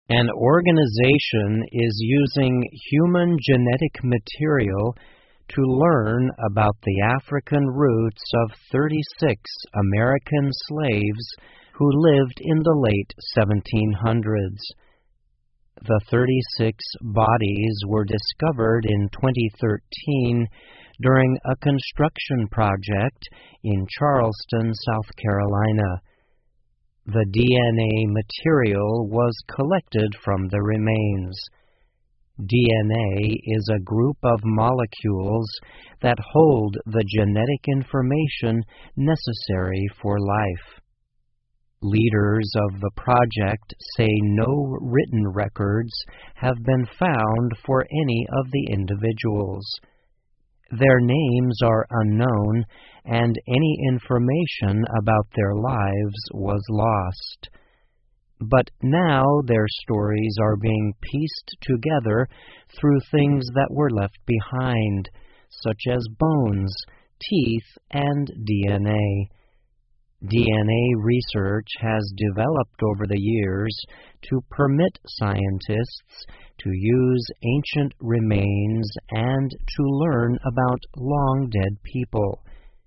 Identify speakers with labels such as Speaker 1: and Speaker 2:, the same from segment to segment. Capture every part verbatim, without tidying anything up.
Speaker 1: An organization is using human genetic material to learn about the African roots of thirty-six American slaves who lived in the late seventeen hundreds. The thirty-six bodies were discovered in twenty thirteen during a construction project in Charleston, South Carolina. The D N A material was collected from the remains. D N A is a group of molecules that hold the genetic information necessary for life. Leaders of the project say no written records have been found for any of the individuals. Their names are unknown, and any information about their lives was lost. But now their stories are being pieced together through things that were left behind, such as bones, teeth, and D N A. D N A research has developed over the years to permit scientists to use ancient remains and to learn about long-dead people.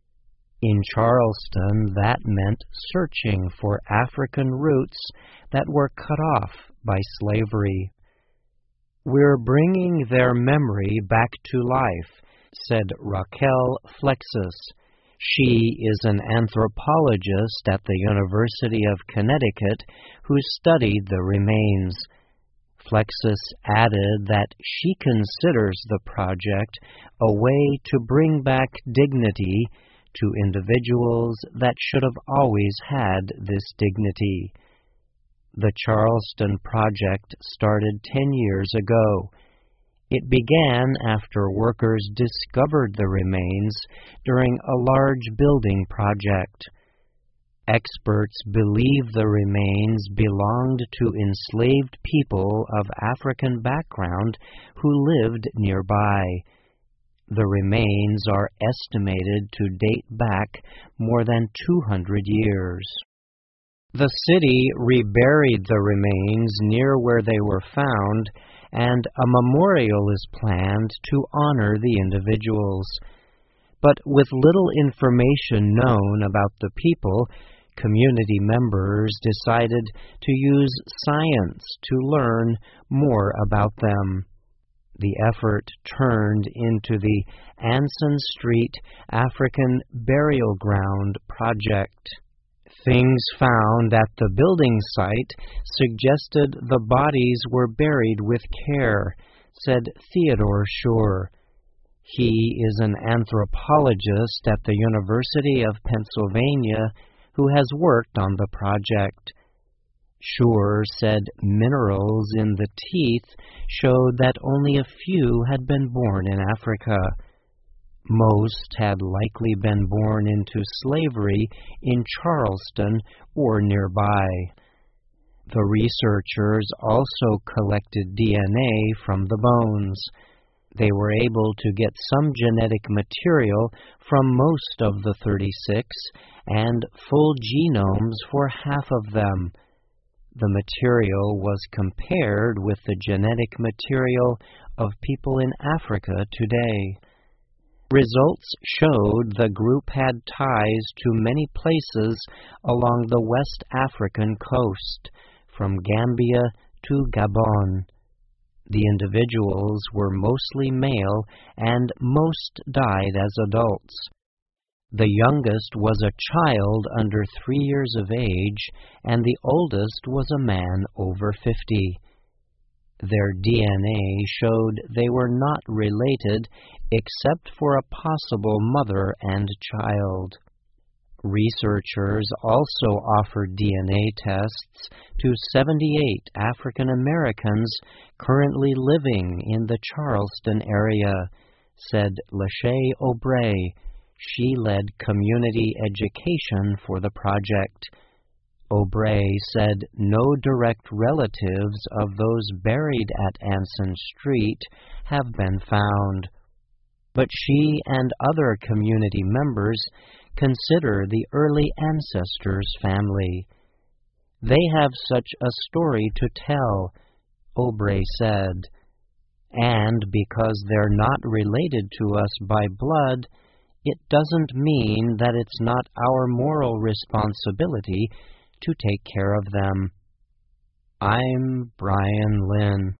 Speaker 1: In Charleston, that meant searching for African roots that were cut off by slavery. "We're bringing their memory back to life," said Raquel Flexus. She is an anthropologist at the University of Connecticut who studied the remains. Flexus added that she considers the project a way to bring back dignity to individuals that should have always had this dignity. The Charleston Project started ten years ago. It began after workers discovered the remains during a large building project. Experts believe the remains belonged to enslaved people of African background who lived nearby. The remains are estimated to date back more than two hundred years. The city reburied the remains near where they were found, and a memorial is planned to honor the individuals. But with little information known about the people, community members decided to use science to learn more about them. The effort turned into the Anson Street African Burial Ground Project. Things found at the building site suggested the bodies were buried with care, said Theodore Schur. He is an anthropologist at the University of Pennsylvania who has worked on the project. Schur said minerals in the teeth showed that only a few had been born in Africa. Most had likely been born into slavery in Charleston or nearby. The researchers also collected D N A from the bones. They were able to get some genetic material from most of the thirty-six and full genomes for half of them. The material was compared with the genetic material of people in Africa today. Results showed the group had ties to many places along the West African coast, from Gambia to Gabon. The individuals were mostly male, and most died as adults. The youngest was a child under three years of age, and the oldest was a man over fifty. Their D N A showed they were not related except for a possible mother and child. Researchers also offered D N A tests to seventy-eight African Americans currently living in the Charleston area, said Lachey O'Bray. She led community education for the project. O'Bray said no direct relatives of those buried at Anson Street have been found. But she and other community members consider the early ancestors family. They have such a story to tell, Obrey said. And because they're not related to us by blood, it doesn't mean that it's not our moral responsibility to take care of them. I'm Brian Lynn.